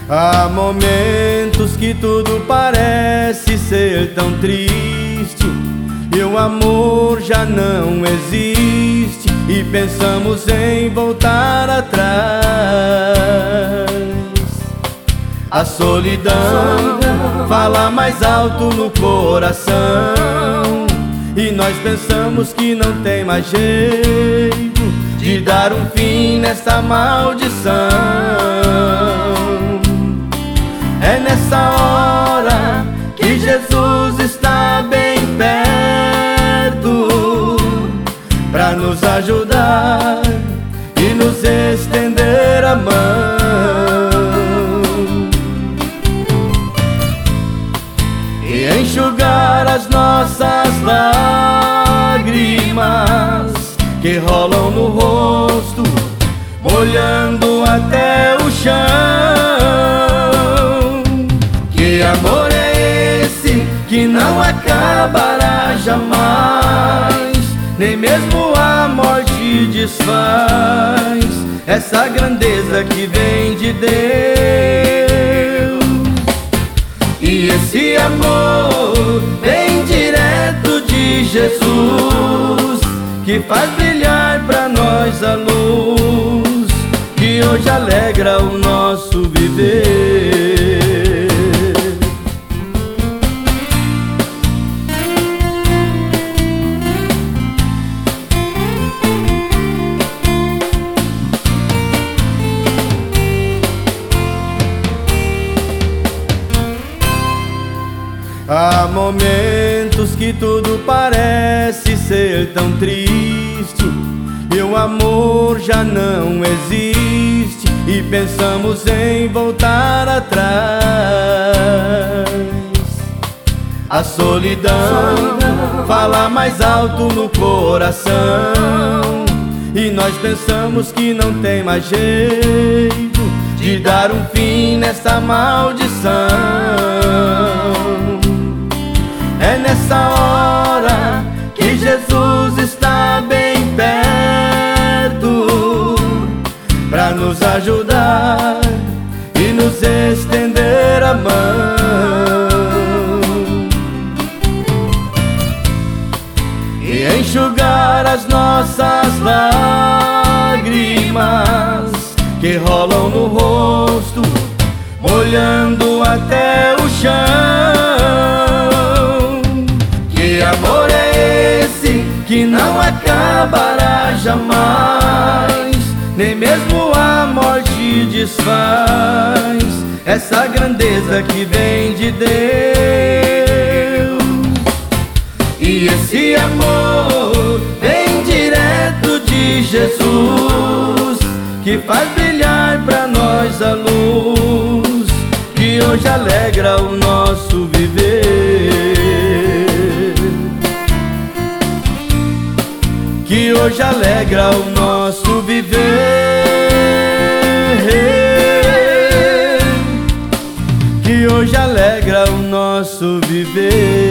Há momentos que tudo parece ser tão triste, e o amor já não existe, e pensamos em voltar atrás. A solidão fala mais alto no coração, e nós pensamos que não tem mais jeito de dar um fim nessa maldição. É nessa hora que Jesus está bem perto, pra nos ajudar e nos estender a mão, e enxugar as nossas lágrimas que rolam no rosto, molhando até o chão. Que amor é esse que não acabará jamais, nem mesmo a morte desfaz essa grandeza que vem de Deus. E esse amor vem direto de Jesus, que faz brilhar pra nós a luz que hoje alegra o nosso viver. Há momentos que tudo parece ser tão triste, e o amor já não existe, e pensamos em voltar atrás. A solidão fala mais alto no coração, e nós pensamos que não tem mais jeito de dar um fim nessa maldição. É nessa hora que Jesus está bem perto, pra nos ajudar e nos estender a mão, e enxugar as nossas lágrimas que rolam no rosto, molhando até o chão. Que amor é esse que não acabará jamais, nem mesmo a morte desfaz essa grandeza que vem de Deus. E esse amor vem direto de Jesus, que faz brilhar pra nós a luz que hoje alegra o nosso viver. Que hoje alegra o nosso viver. Que hoje alegra o nosso viver.